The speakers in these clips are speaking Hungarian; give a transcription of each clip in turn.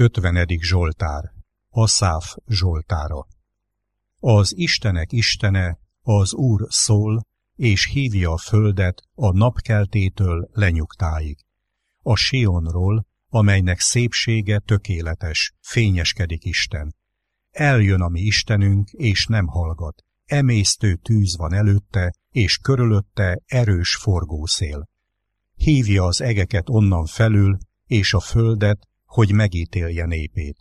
50. Zsoltár, Aszáf zsoltára. Az Istenek Istene, az Úr szól, és hívja a földet a napkeltétől lenyugtáig. A Sionról, amelynek szépsége tökéletes, fényeskedik Isten. Eljön a mi Istenünk, és nem hallgat. Emésztő tűz van előtte, és körülötte erős forgószél. Hívja az egeket onnan felül, és a földet, hogy megítélje népét.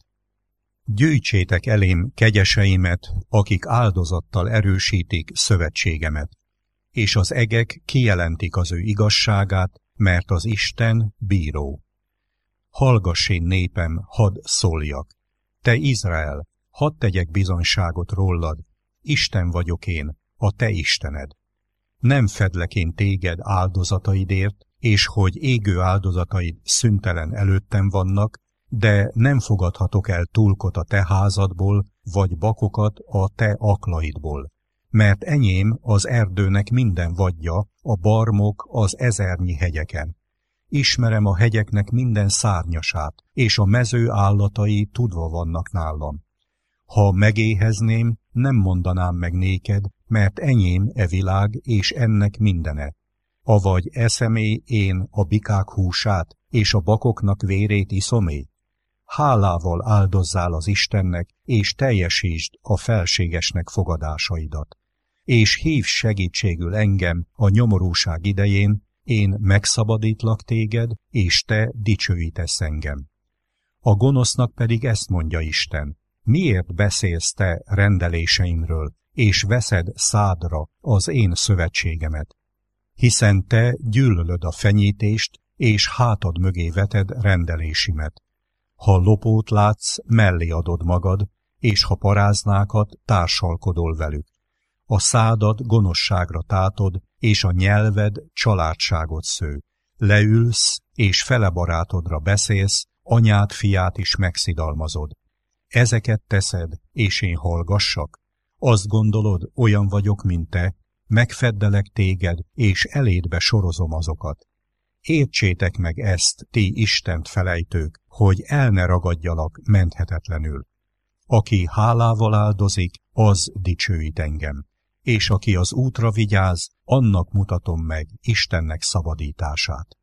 Gyűjtsétek elém kegyeseimet, akik áldozattal erősítik szövetségemet, és az egek kijelentik az ő igazságát, mert az Isten bíró. Hallgass én népem, hadd szóljak. Te Izrael, hadd tegyek bizonyságot rólad, Isten vagyok én, a te Istened. Nem fedlek én téged áldozataidért, és hogy égő áldozataid szüntelen előttem vannak, de nem fogadhatok el túlkot a te házadból, vagy bakokat a te aklaidból. Mert enyém az erdőnek minden vadja, a barmok az ezernyi hegyeken. Ismerem a hegyeknek minden szárnyasát, és a mező állatai tudva vannak nálam. Ha megéhezném, nem mondanám meg néked, mert enyém e világ, és ennek mindene. Avagy eszemé én a bikák húsát, és a bakoknak vérét iszomé? Hálával áldozzál az Istennek, és teljesítsd a felségesnek fogadásaidat. És hívj segítségül engem a nyomorúság idején, én megszabadítlak téged, és te dicsőítesz engem. A gonosznak pedig ezt mondja Isten: miért beszélsz te rendeléseimről, és veszed szádra az én szövetségemet? Hiszen te gyűlölöd a fenyítést, és hátad mögé veted rendelésimet. Ha lopót látsz, mellé adod magad, és ha paráznákat, társalkodol velük. A szádat gonoszságra tátod, és a nyelved családságot sző. Leülsz, és fele barátodra beszélsz, anyád fiát is megszidalmazod. Ezeket teszed, és én hallgassak? Azt gondolod, olyan vagyok, mint te, megfeddelek téged, és elédbe sorozom azokat. Értsétek meg ezt, ti Istent felejtők, hogy el ne ragadjalak menthetetlenül. Aki hálával áldozik, az dicsőít engem, és aki az útra vigyáz, annak mutatom meg Istennek szabadítását.